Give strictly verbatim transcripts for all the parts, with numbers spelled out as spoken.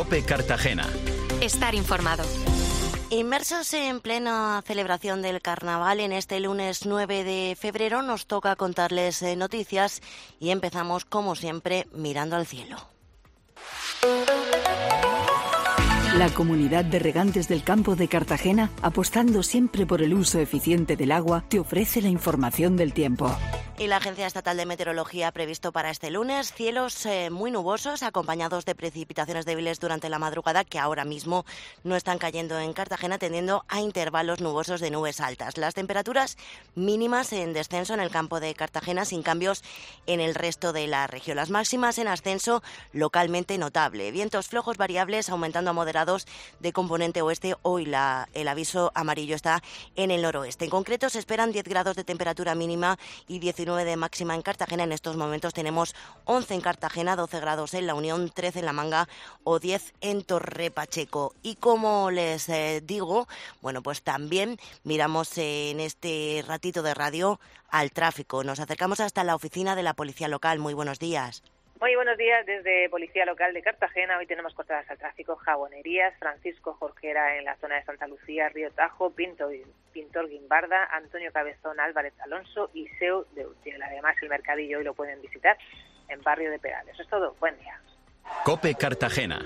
COPE Cartagena. Estar informado. Inmersos en plena celebración del carnaval, en este lunes nueve de febrero nos toca contarles eh, noticias y empezamos como siempre mirando al cielo. La Comunidad de Regantes del Campo de Cartagena, apostando siempre por el uso eficiente del agua, te ofrece la información del tiempo. Y la Agencia Estatal de Meteorología ha previsto para este lunes cielos eh, muy nubosos, acompañados de precipitaciones débiles durante la madrugada, que ahora mismo no están cayendo en Cartagena, tendiendo a intervalos nubosos de nubes altas. Las temperaturas mínimas en descenso en el campo de Cartagena, sin cambios en el resto de la región. Las máximas en ascenso localmente notable. Vientos flojos variables aumentando a moderados de componente oeste. Hoy la, el aviso amarillo está en el noroeste. En concreto se esperan diez grados de temperatura mínima y diecinueve de máxima en Cartagena. En estos momentos tenemos once en Cartagena, doce grados en La Unión, trece en La Manga o diez en Torre Pacheco. Y como les eh, digo, bueno, pues también miramos eh, en este ratito de radio al tráfico. Nos acercamos hasta la oficina de la Policía Local. Muy buenos días. Muy buenos días desde Policía Local de Cartagena. Hoy tenemos cortadas al tráfico Jabonerías, Francisco Jorquera en la zona de Santa Lucía, Río Tajo, Pinto, Pintor Guimbarda, Antonio Cabezón, Álvarez Alonso y Seu de Utiel. Además, el mercadillo hoy lo pueden visitar en Barrio de Perales. Eso es todo. Buen día. COPE Cartagena.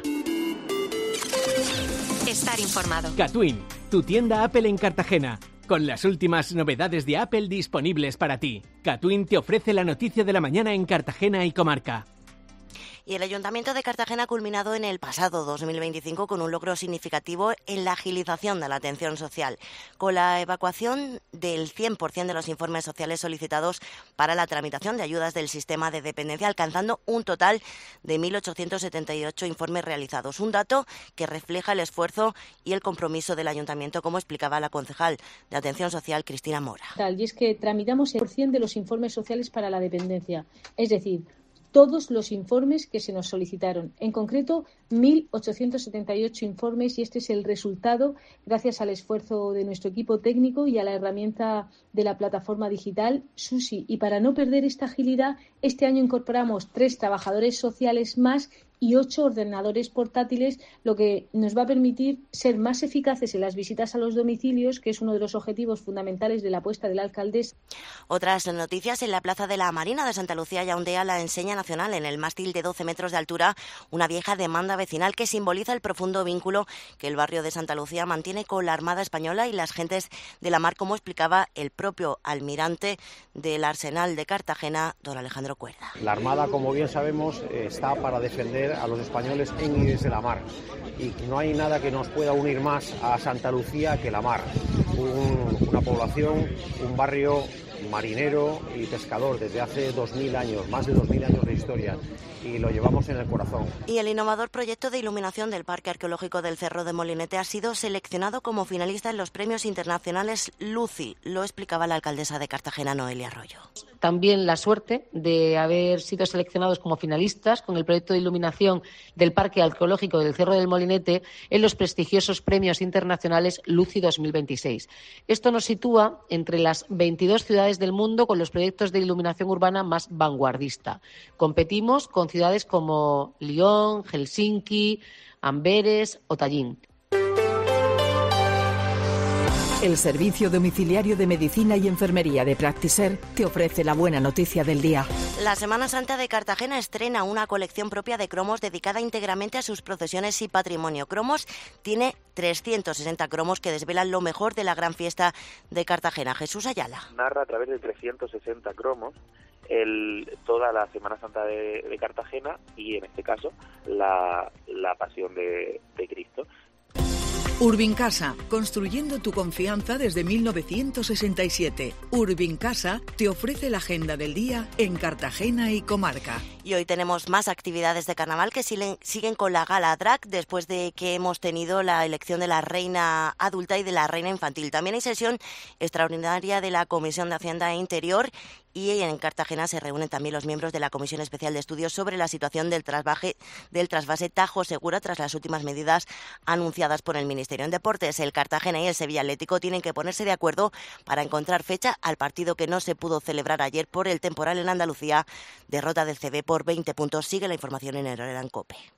Estar informado. Catwin, tu tienda Apple en Cartagena. Con las últimas novedades de Apple disponibles para ti. Catwin te ofrece la noticia de la mañana en Cartagena y comarca. Y el Ayuntamiento de Cartagena ha culminado en el pasado dos mil veinticinco con un logro significativo en la agilización de la atención social, con la evacuación del cien por ciento de los informes sociales solicitados para la tramitación de ayudas del sistema de dependencia, alcanzando un total de mil ochocientos setenta y ocho informes realizados. Un dato que refleja el esfuerzo y el compromiso del Ayuntamiento, como explicaba la concejal de Atención Social, Cristina Mora. Y es que tramitamos el cien por ciento de los informes sociales para la dependencia, es decir, todos los informes que se nos solicitaron. En concreto, mil ochocientos setenta y ocho informes, y este es el resultado gracias al esfuerzo de nuestro equipo técnico y a la herramienta de la plataforma digital SUSI. Y para no perder esta agilidad, este año incorporamos tres trabajadores sociales más y ocho ordenadores portátiles, lo que nos va a permitir ser más eficaces en las visitas a los domicilios, que es uno de los objetivos fundamentales de la apuesta de la alcaldesa. Otras noticias: en la plaza de la Marina de Santa Lucía ya ondea la enseña nacional en el mástil de doce metros de altura, una vieja demanda vecinal que simboliza el profundo vínculo que el barrio de Santa Lucía mantiene con la Armada Española y las gentes de la mar, como explicaba el propio almirante del Arsenal de Cartagena, don Alejandro Cuerda. La Armada, como bien sabemos, está para defender a los españoles en y desde la mar, y no hay nada que nos pueda unir más a Santa Lucía que la mar. Un, una población, un barrio marinero y pescador desde hace dos mil años, más de dos mil años de historia, y lo llevamos en el corazón. Y el innovador proyecto de iluminación del Parque Arqueológico del Cerro de Molinete ha sido seleccionado como finalista en los premios internacionales Luci, lo explicaba la alcaldesa de Cartagena, Noelia Arroyo. También la suerte de haber sido seleccionados como finalistas con el proyecto de iluminación del Parque Arqueológico del Cerro del Molinete en los prestigiosos premios internacionales Luci dos mil veintiséis. Esto nos sitúa entre las veintidós ciudades del mundo con los proyectos de iluminación urbana más vanguardista. Competimos con ciudades como Lyon, Helsinki, Amberes o Tallinn. El Servicio Domiciliario de Medicina y Enfermería de Practiser te ofrece la buena noticia del día. La Semana Santa de Cartagena estrena una colección propia de cromos dedicada íntegramente a sus procesiones y patrimonio. Cromos tiene trescientos sesenta cromos que desvelan lo mejor de la gran fiesta de Cartagena. Jesús Ayala. Narra a través de trescientos sesenta cromos el, toda la Semana Santa de, de Cartagena y, en este caso, la, la Pasión de, de Cristo. Urbincasa, construyendo tu confianza desde mil novecientos sesenta y siete. Urbincasa te ofrece la agenda del día en Cartagena y comarca. Y hoy tenemos más actividades de carnaval que siguen con la gala drag después de que hemos tenido la elección de la reina adulta y de la reina infantil. También hay sesión extraordinaria de la Comisión de Hacienda e Interior, y en Cartagena se reúnen también los miembros de la Comisión Especial de Estudios sobre la situación del trasvase, del trasvase Tajo Segura tras las últimas medidas anunciadas por el Ministerio. En deportes, el Cartagena y el Sevilla Atlético tienen que ponerse de acuerdo para encontrar fecha al partido que no se pudo celebrar ayer por el temporal en Andalucía. Derrota del C B por veinte puntos. Sigue la información en Herrera en COPE.